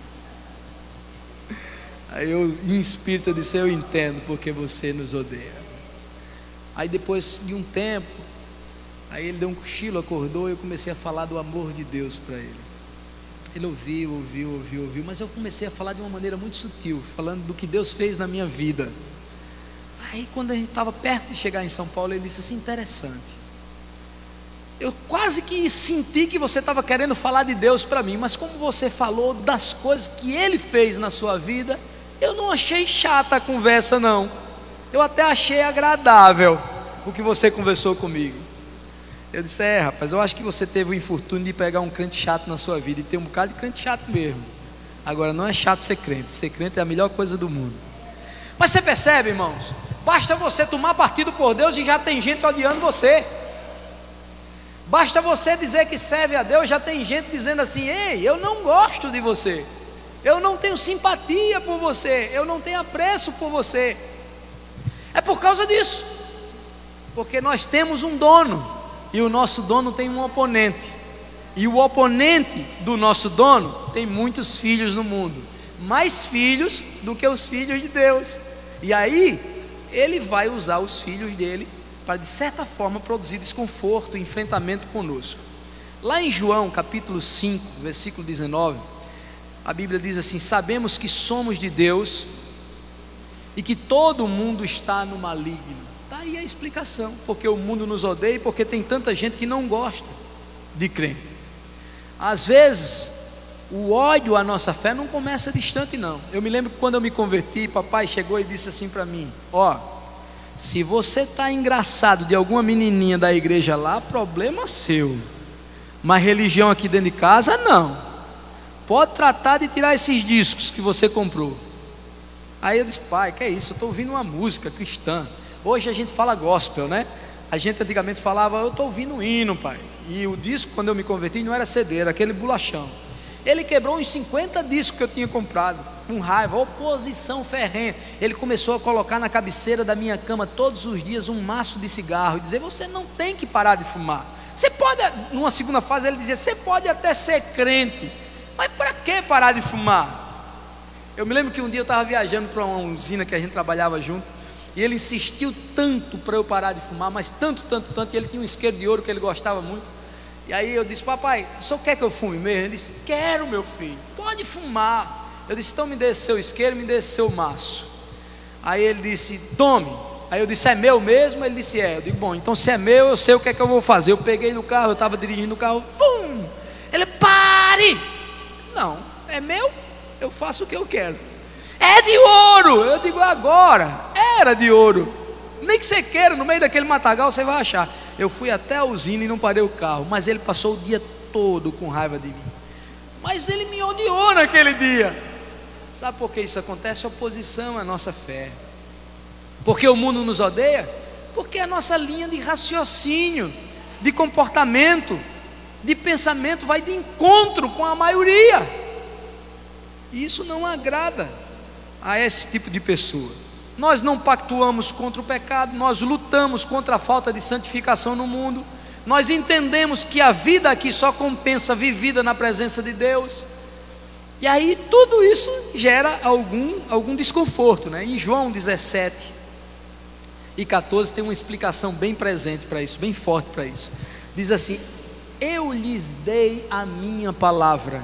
Aí eu, em espírito, eu disse: eu entendo porque você nos odeia. Aí depois de um tempo, aí ele deu um cochilo, acordou, e eu comecei a falar do amor de Deus para ele. Ele ouviu, ouviu, ouviu, ouviu, mas eu comecei a falar de uma maneira muito sutil, falando do que Deus fez na minha vida. Aí quando a gente estava perto de chegar em São Paulo, ele disse assim: interessante, eu quase que senti que você estava querendo falar de Deus para mim, mas como você falou das coisas que Ele fez na sua vida, eu não achei chata a conversa não, eu até achei agradável o que você conversou comigo. Eu disse: é, rapaz, eu acho que você teve o infortúnio de pegar um crente chato na sua vida, e tem um bocado de crente chato mesmo. Agora, não é chato ser crente, ser crente é a melhor coisa do mundo. Mas você percebe, irmãos, basta você tomar partido por Deus e já tem gente odiando você. Basta você dizer que serve a Deus, já tem gente dizendo assim: ei, eu não gosto de você, eu não tenho simpatia por você, eu não tenho apreço por você. É por causa disso, porque nós temos um dono, e o nosso dono tem um oponente, e o oponente do nosso dono tem muitos filhos no mundo, mais filhos do que os filhos de Deus. E aí ele vai usar os filhos dele para, de certa forma, produzir desconforto e enfrentamento conosco. Lá em João capítulo cinco, versículo dezenove, a Bíblia diz assim: sabemos que somos de Deus e que todo mundo está no maligno. Está aí é a explicação, porque o mundo nos odeia e porque tem tanta gente que não gosta de crente. Às vezes o ódio à nossa fé não começa distante, não. Eu me lembro que quando eu me converti, papai chegou e disse assim para mim: ó, se você está engraçado de alguma menininha da igreja lá, problema seu, mas religião aqui dentro de casa não. Pode tratar de tirar esses discos que você comprou. Aí eu disse: pai, que é isso? Eu estou ouvindo uma música cristã. Hoje a gente fala gospel, né? A gente antigamente falava: eu estou ouvindo um hino, pai. E o disco, quando eu me converti, não era C D, era aquele bolachão. Ele quebrou uns cinquenta discos que eu tinha comprado, com raiva, oposição ferrenha. Ele começou a colocar na cabeceira da minha cama todos os dias um maço de cigarro e dizer: você não tem que parar de fumar. Você pode, numa segunda fase ele dizia: você pode até ser crente, mas para que parar de fumar? Eu me lembro que um dia eu estava viajando para uma usina que a gente trabalhava junto, e ele insistiu tanto para eu parar de fumar, mas tanto, tanto, tanto, e ele tinha um isqueiro de ouro que ele gostava muito. E aí eu disse: papai, o senhor quer que eu fume mesmo? Ele disse: quero, meu filho, pode fumar. Eu disse: então me dê seu isqueiro, me dê seu maço. Aí ele disse: tome. Aí eu disse: é meu mesmo? Ele disse: é. Eu digo: bom, então se é meu, eu sei o que é que eu vou fazer. Eu peguei no carro, eu estava dirigindo o carro, pum! Ele: pare! Não, é meu, eu faço o que eu quero. É de ouro! Eu digo: agora, era de ouro. Nem que você queira, no meio daquele matagal você vai achar. Eu fui até a usina e não parei o carro, mas ele passou o dia todo com raiva de mim. Mas ele me odiou naquele dia. Sabe por que isso acontece? Oposição à nossa fé. Porque o mundo nos odeia? Porque a nossa linha de raciocínio, de comportamento, de pensamento vai de encontro com a maioria. E isso não agrada a esse tipo de pessoa. Nós não pactuamos contra o pecado, nós lutamos contra a falta de santificação no mundo. Nós entendemos que a vida aqui só compensa vivida na presença de Deus. E aí tudo isso gera algum, algum desconforto, né? Em João dezessete e quatorze tem uma explicação bem presente para isso, bem forte para isso. Diz assim: eu lhes dei a minha palavra,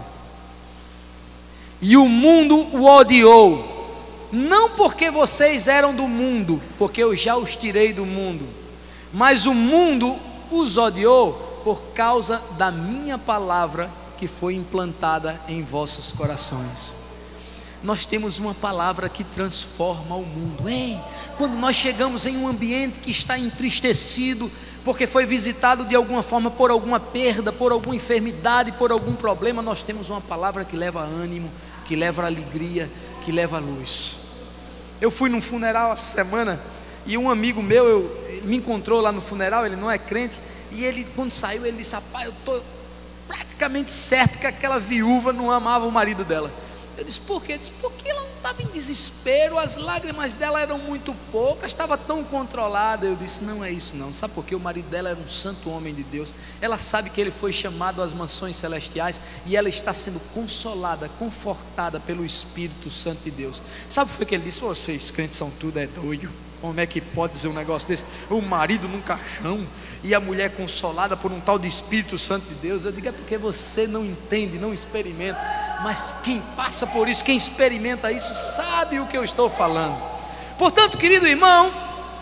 e o mundo o odiou, não porque vocês eram do mundo, porque eu já os tirei do mundo, mas o mundo os odiou por causa da minha palavra que foi implantada em vossos corações. Nós temos uma palavra que transforma o mundo. Ei, quando nós chegamos em um ambiente que está entristecido, porque foi visitado de alguma forma por alguma perda, por alguma enfermidade, por algum problema, nós temos uma palavra que leva ânimo, que leva alegria, que leva luz. Eu fui num funeral essa semana e um amigo meu eu, ele me encontrou lá no funeral. Ele não é crente, e ele, quando saiu, ele disse: rapaz, eu estou praticamente certo que aquela viúva não amava o marido dela. Eu disse: por quê? Ele disse: porque ela não estava em desespero, as lágrimas dela eram muito poucas, estava tão controlada. Eu disse: não é isso não. Sabe por quê? O marido dela era um santo homem de Deus. Ela sabe que ele foi chamado às mansões celestiais, e ela está sendo consolada, confortada pelo Espírito Santo de Deus. Sabe o que foi que ele disse? Vocês crentes são tudo é doido. Como é que pode dizer um negócio desse? O marido num caixão e a mulher consolada por um tal de Espírito Santo de Deus. Eu digo: é porque você não entende, não experimenta. Mas quem passa por isso, quem experimenta isso, sabe o que eu estou falando. Portanto, querido irmão,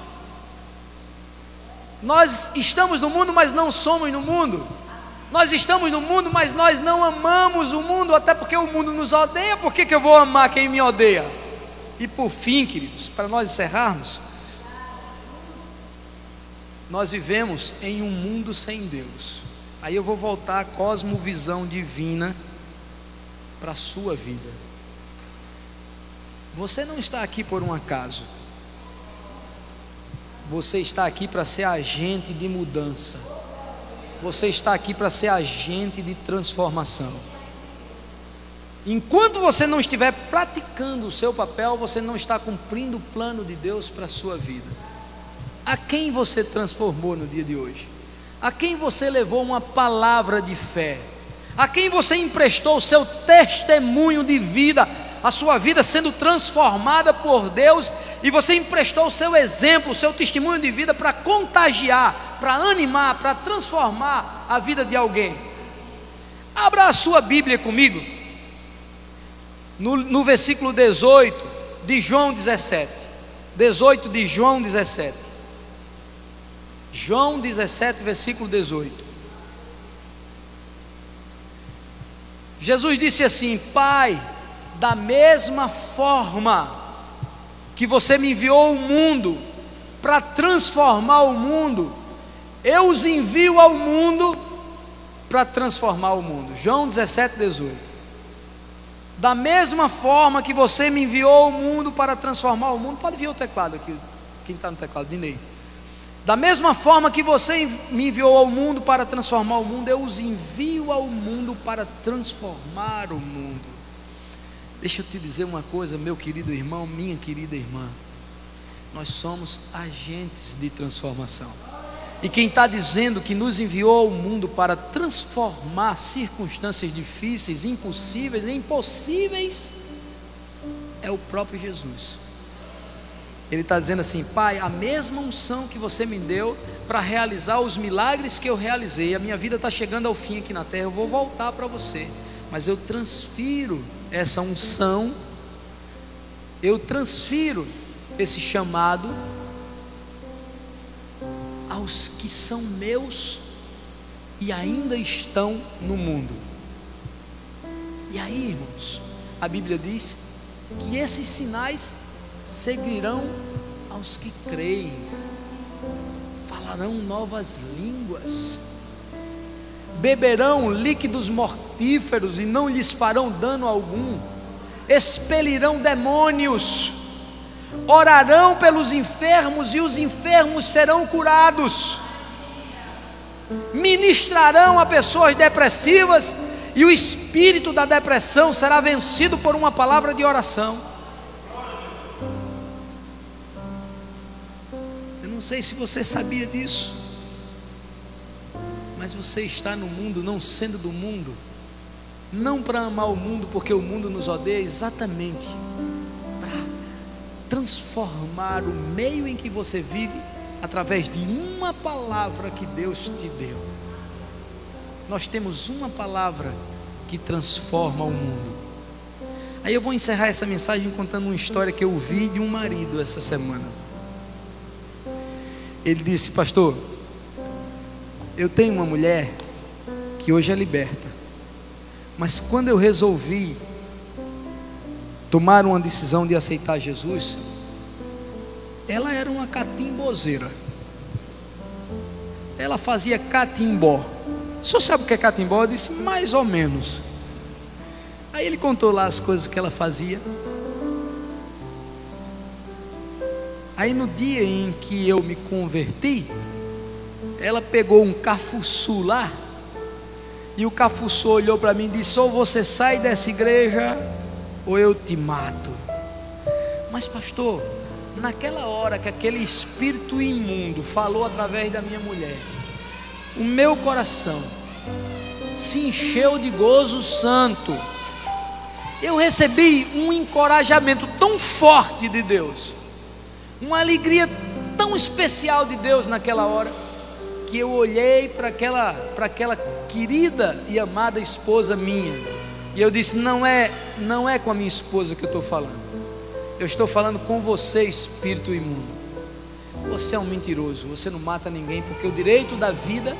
nós estamos no mundo, mas não somos no mundo. Nós estamos no mundo, mas nós não amamos o mundo, até porque o mundo nos odeia. Por que que eu vou amar quem me odeia? E por fim, queridos, para nós encerrarmos, nós vivemos em um mundo sem Deus. Aí eu vou voltar à cosmovisão divina para a sua vida. Você não está aqui por um acaso. Você está aqui para ser agente de mudança. Você está aqui para ser agente de transformação. Enquanto você não estiver praticando o seu papel, você não está cumprindo o plano de Deus para a sua vida. A quem você transformou no dia de hoje? A quem você levou uma palavra de fé? A quem você emprestou o seu testemunho de vida, a sua vida sendo transformada por Deus, e você emprestou o seu exemplo, o seu testemunho de vida para contagiar, para animar, para transformar a vida de alguém? Abra a sua Bíblia comigo, no, no versículo dezoito de João dezessete, dezoito de João dezessete. João dezessete, versículo dezoito. Jesus disse assim: Pai, da mesma forma que você me enviou ao mundo para transformar o mundo, eu os envio ao mundo para transformar o mundo. João dezessete, dezoito. Da mesma forma que você me enviou ao mundo para transformar o mundo. Pode vir o teclado aqui, quem está no teclado, Dinei. Da mesma forma que você me enviou ao mundo para transformar o mundo, eu os envio ao mundo para transformar o mundo. Deixa eu te dizer uma coisa, meu querido irmão, minha querida irmã. Nós somos agentes de transformação. E quem está dizendo que nos enviou ao mundo para transformar circunstâncias difíceis, impossíveis e impossíveis, é o próprio Jesus. Ele está dizendo assim: Pai, a mesma unção que você me deu para realizar os milagres que eu realizei, a minha vida está chegando ao fim aqui na terra, eu vou voltar para você, mas eu transfiro essa unção, eu transfiro esse chamado aos que são meus e ainda estão no mundo. E aí, irmãos, a Bíblia diz que esses sinais seguirão aos que creem, falarão novas línguas, beberão líquidos mortíferos e não lhes farão dano algum, expelirão demônios, orarão pelos enfermos e os enfermos serão curados, ministrarão a pessoas depressivas e o espírito da depressão será vencido por uma palavra de oração. Eu não sei se você sabia disso, mas você está no mundo não sendo do mundo, não para amar o mundo porque o mundo nos odeia, exatamente transformar o meio em que você vive através de uma palavra que Deus te deu. Nós temos uma palavra que transforma o mundo. Aí eu vou encerrar essa mensagem contando uma história que eu ouvi de um marido essa semana. Ele disse: pastor, eu tenho uma mulher que hoje é liberta, mas quando eu resolvi tomar uma decisão de aceitar Jesus, ela era uma catimbozeira. Ela fazia catimbó. O senhor sabe o que é catimbó? Eu disse: mais ou menos. Aí ele contou lá as coisas que ela fazia. Aí no dia em que eu me converti, ela pegou um cafuçu lá, e o cafuçu olhou para mim e disse: ou você sai dessa igreja, ou eu te mato. Mas pastor, naquela hora que aquele espírito imundo falou através da minha mulher, o meu coração se encheu de gozo santo. Eu recebi um encorajamento tão forte de Deus, uma alegria tão especial de Deus naquela hora, que eu olhei para aquela, para aquela querida e amada esposa minha, e eu disse: não é, não é com a minha esposa que eu estou falando, eu estou falando com você, espírito imundo. Você é um mentiroso, você não mata ninguém, porque o direito da vida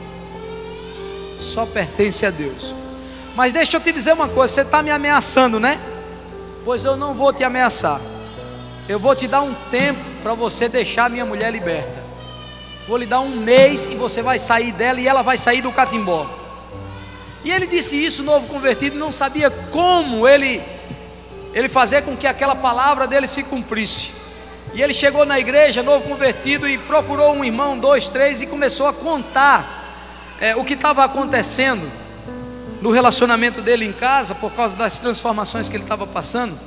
só pertence a Deus. Mas deixa eu te dizer uma coisa: você está me ameaçando, né? Pois eu não vou te ameaçar. Eu vou te dar um tempo para você deixar a minha mulher liberta. Vou lhe dar um mês e você vai sair dela e ela vai sair do catimbó. E ele disse isso, novo convertido, não sabia como ele, ele fazer com que aquela palavra dele se cumprisse. E ele chegou na igreja, novo convertido, e procurou um irmão, dois, três, e começou a contar é, o que estava acontecendo no relacionamento dele em casa, por causa das transformações que ele estava passando.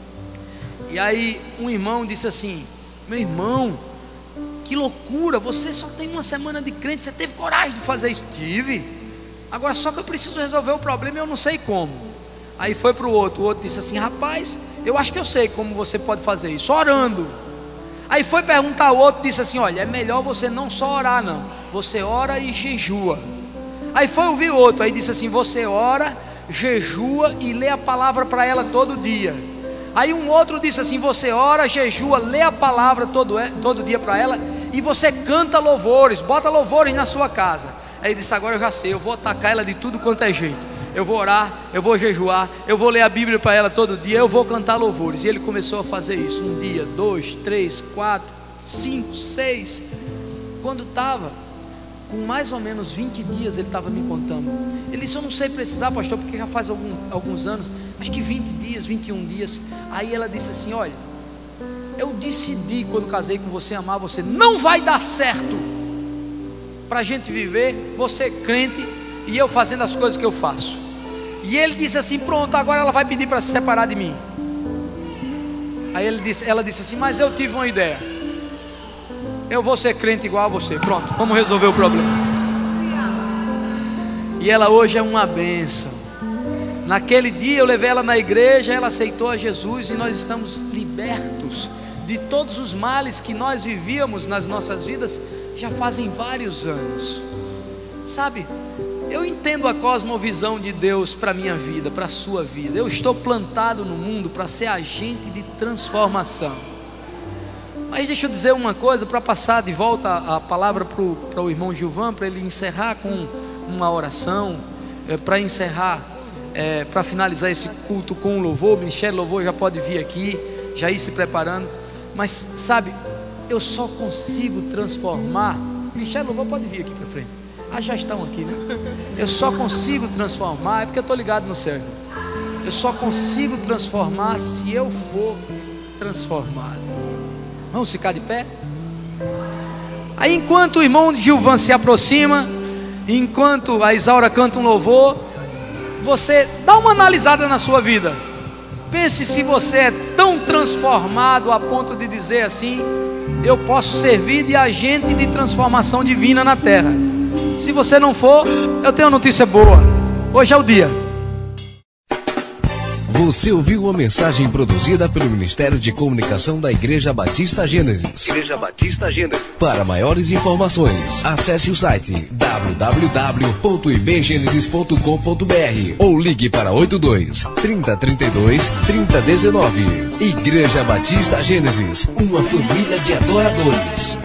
E aí um irmão disse assim: meu irmão, que loucura, você só tem uma semana de crente, você teve coragem de fazer isso? Tive. Agora só que eu preciso resolver o problema e eu não sei como. Aí foi para o outro, o outro disse assim: rapaz, eu acho que eu sei como você pode fazer isso, orando. Aí foi perguntar ao outro, disse assim: olha, é melhor você não só orar não, você ora e jejua. Aí foi ouvir o outro, aí disse assim: você ora, jejua e lê a palavra para ela todo dia. Aí um outro disse assim: você ora, jejua, lê a palavra todo, todo dia para ela e você canta louvores, bota louvores na sua casa. Aí ele disse: agora eu já sei, eu vou atacar ela de tudo quanto é jeito. Eu vou orar, eu vou jejuar, eu vou ler a Bíblia para ela todo dia, eu vou cantar louvores. E ele começou a fazer isso, um dia, dois, três, quatro, cinco, seis. Quando estava com mais ou menos vinte dias, ele estava me contando. Ele disse: eu não sei precisar, pastor, porque já faz algum, alguns anos, acho que vinte dias, vinte e um dias. Aí ela disse assim: olha, eu decidi quando casei com você, amar você. Não vai dar certo para a gente viver, você crente e eu fazendo as coisas que eu faço. E ele disse assim: pronto, agora ela vai pedir para se separar de mim. Aí ele disse, ela disse assim: mas eu tive uma ideia, eu vou ser crente igual a você. Pronto, vamos resolver o problema. E ela hoje é uma bênção. Naquele dia eu levei ela na igreja, ela aceitou a Jesus e nós estamos libertos de todos os males que nós vivíamos nas nossas vidas já fazem vários anos. Sabe, eu entendo a cosmovisão de Deus para a minha vida, para a sua vida. Eu estou plantado no mundo para ser agente de transformação. Mas deixa eu dizer uma coisa, para passar de volta a palavra para o irmão Gilvan, para ele encerrar com uma oração, é, para encerrar, é, para finalizar esse culto com um louvor. O Ministério Louvor já pode vir aqui, já ir se preparando. Mas sabe, eu só consigo transformar. O Ministério Louvor pode vir aqui para frente. Ah, já estão aqui, né? Eu só consigo transformar, é porque eu estou ligado no céu. Eu só consigo transformar se eu for transformado. Vamos ficar de pé? Aí enquanto o irmão Gilvan se aproxima, enquanto a Isaura canta um louvor, você dá uma analisada na sua vida. Pense se você é tão transformado a ponto de dizer assim: eu posso servir de agente de transformação divina na terra. Se você não for, eu tenho uma notícia boa. Hoje é o dia. Você ouviu uma mensagem produzida pelo Ministério de Comunicação da Igreja Batista Gênesis. Igreja Batista Gênesis. Para maiores informações, acesse o site w w w ponto i b genesis ponto com ponto b r ou ligue para oito dois, trinta, trinta e dois, trinta, dezenove. Igreja Batista Gênesis, uma família de adoradores.